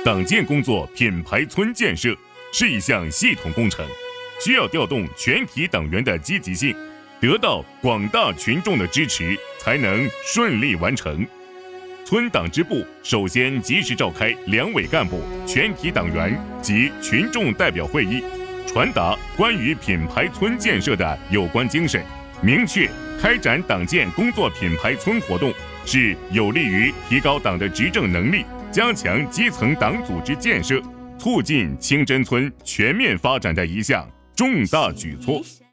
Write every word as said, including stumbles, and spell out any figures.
党建工作品牌村建设是一项系统工程，需要调动全体党员的积极性，得到广大群众的支持，才能顺利完成。村党支部首先及时召开两委干部、全体党员及群众代表会议，传达关于品牌村建设的有关精神，明确开展党建工作品牌村活动是有利于提高党的执政能力，加强基层党组织建设，促进清真村全面发展的一项重大举措。